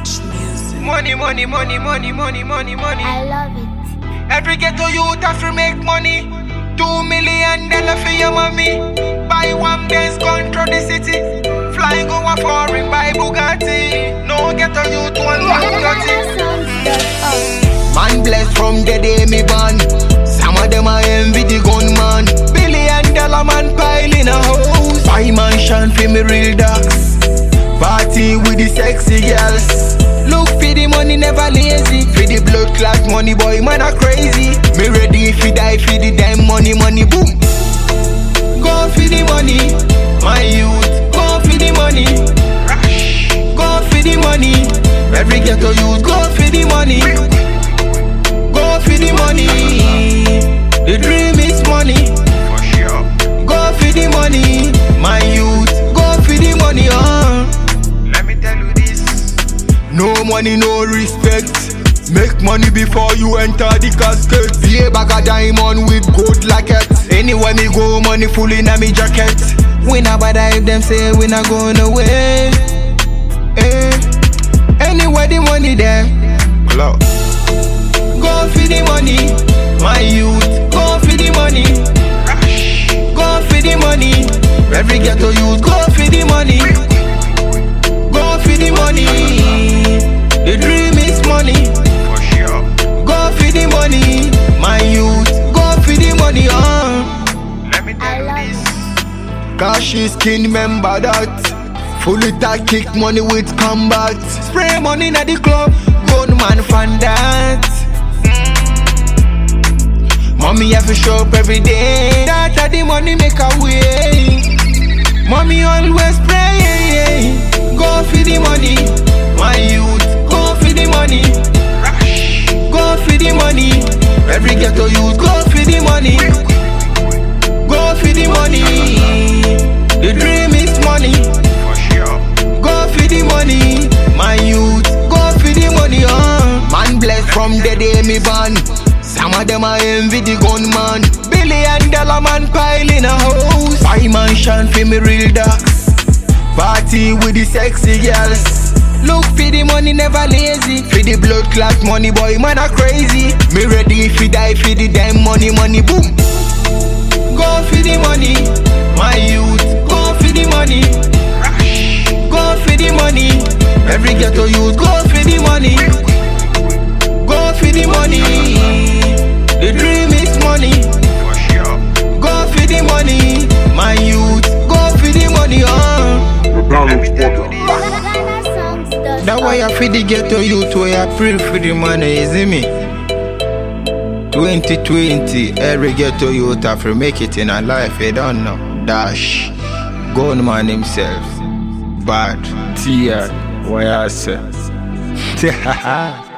Money, money, money, money, money, money, money. I love it. Every ghetto youth have to make money. $2 million for your mommy. Buy one Benz, control the city. Fly go a foreign, buy Bugatti. No ghetto youth want Bugatti. Man blessed from the day me born. Some of them I envy the gunman. $1 billion man pile in a house. Buy mansion for me real dogs. Party with the sexy girls. Look for the money, never lazy. For the blood clot money, boy, man are crazy. Me ready if you die for the damn money, money, boom. Go for the money, my youth. Go for the money. Go for the money. Every ghetto youth, go for the money. Go for the money. The dream is money. For sure. Go for the money, my youth. Go for the money, Let me tell you this. No money, no respect. Make money before you enter the casket. Be a bag of diamond with gold lacket. Anywhere me go, money full in a me jacket. We not bother if them say we not going away. Anywhere the money there. Hello. Go for the money, my youth. Go for the money. Go for the money. Every ghetto youth, go for the money. Go for the money. The dream is money. For sure. Go for the money, my youth. Go for the money, Let me tell you this. Cash is king, remember that. Fully tag kick money with combat. Spray money in the club, gunman fan that. Mommy have to show up every day. That the money make a way. Mommy always pray. Go for the money, my youth. Go for the money. Go for the money. Every ghetto youth, go for the money. Go for the money. The dream is money. For sure. Go for the money, my youth. Go for the money, Man blessed from the day me born. Some of them I envy the gunman. $1 billion man pile in a house. Buy mansion for me real dogs. Party with the sexy girls. Look for the money, never lazy. For the blood clot money, boy, man are crazy. Me ready if you die for the damn money, money, boom. Go for the money, my youth. Go for the money. Go for the money. Every ghetto youth, go for the money. Go for the money. The dream is money. For sure. Go for the money, my youth. Go for the money, That why I feel the ghetto youth, why I pray for the money, isn't me? 2020, every ghetto youth have to make it in a life, you don't know. Dash, gunman himself, bad, tear, why I say.